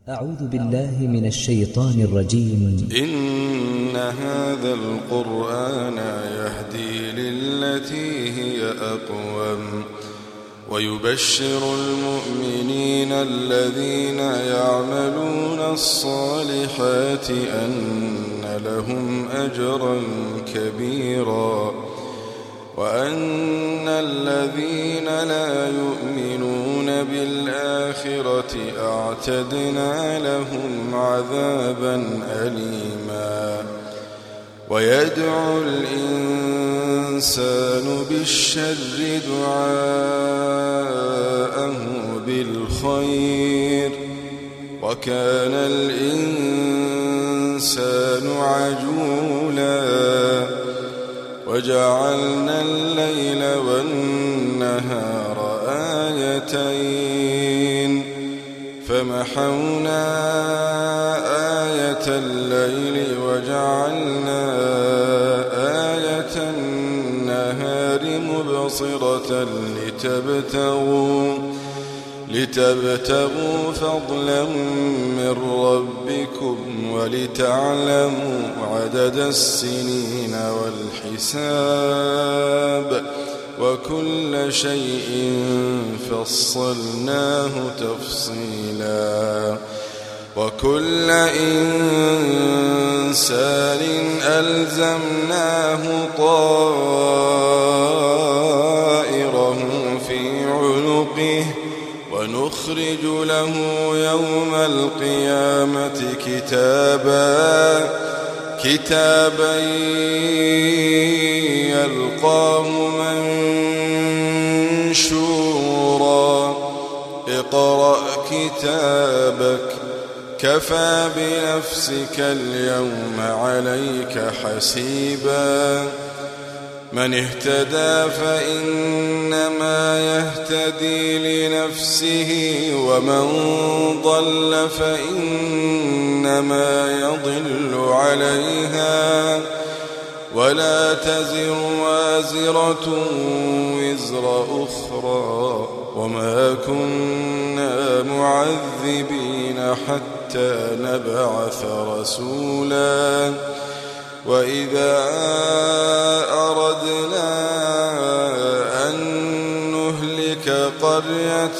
أعوذ بالله من الشيطان الرجيم. إن هذا القرآن يهدي للتي هي أقوم ويبشر المؤمنين الذين يعملون الصالحات أن لهم أجرا كبيرا وأن الذين لا يؤمنون بالآخرة أعتدنا لهم عذابا أليما. ويدعو الإنسان بالشر دعاءه بالخير وكان الإنسان عجولا. وجعلنا الليل والنهار آيتين فمحونا آية الليل وجعلنا آية النهار مبصرة لتبتغوا فضلا من ربكم ولتعلموا عدد السنين والحساب وكل شيء فصلناه تفصيلا. وكل إنسان ألزمناه طائره في عنقه ونخرج له يوم القيامة كتابا يلقاه منشورا. اقرأ كتابك كفى بنفسك اليوم عليك حسيبا. من اهتدى فإنما يهتدي لنفسه ومن ضل فإنما يضل عليها ولا تزر وازرة وزر أخرى وما كنا معذبين حتى نبعث رسولا. وإذا أردنا أن نهلك قرية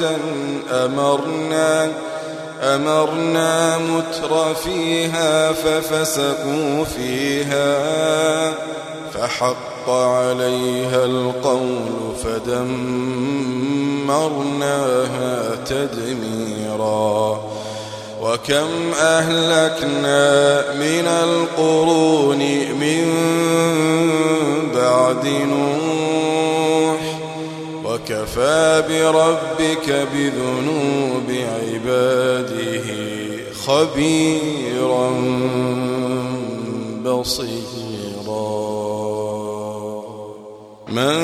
أمرنا متر فيها ففسقوا فيها فحق عليها القول فدمرناها تدميرا. وكم أهلكنا من القرون من بعد نوح وكفى بربك بذنوب عباده خبيرا بصيرا. من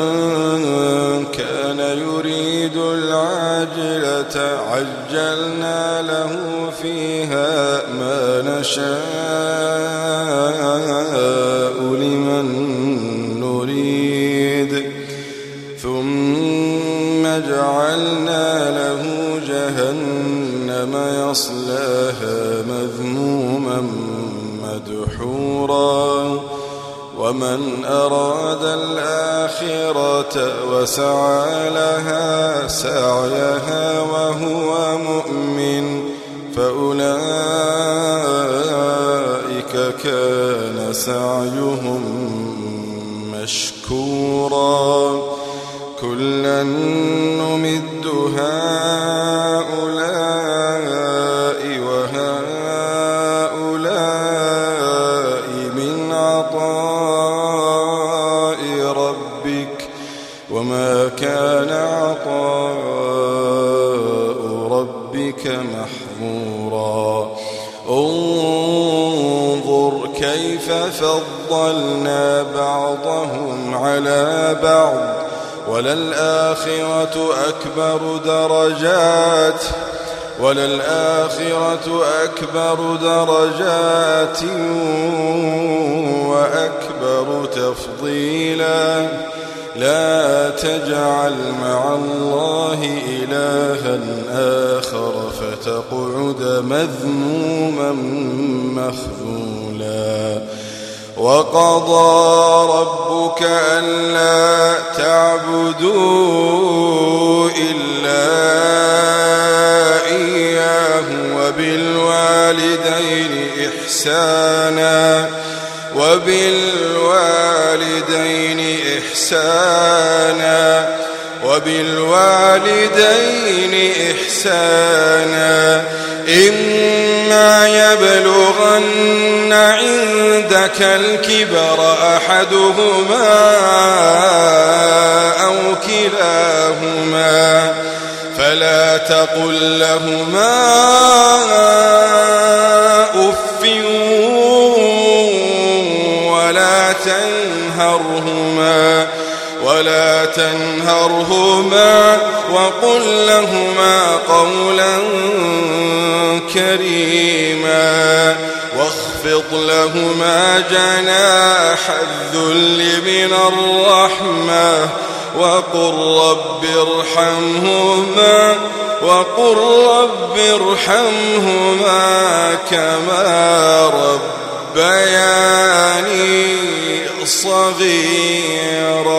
كان يريد العاجلة عجلنا له فيها ما نشاء لمن نريد ثم جعلنا له جهنم يصلاها مذموما مدحورا. ومن أراد الآخرة وسعى لها سعيها وهو مؤمن فأولئك كان سعيهم مشكورا. كلا نمد هؤلاء وهؤلاء من عطاء ربك وما كان عطاء ربك محظورا. انظر كيف فضلنا بعضهم على بعض وللآخرة أكبر درجات وأكبر تفضيلا. لا تجعل مع الله إلها آخر فتقعد مذموما مخذولا وقضى ربك ألا تعبدوا إلا إياه وبالوالدين إحسانا إما يبلغن عندك الكبر أحدهما أو كلاهما فلا تقل لهما أف ولا تنهرهما وقل لهما قولا كريما واخفض لهما جناح الذل من الرحمة وقل رب ارحمهما كما ربياني صغيرا.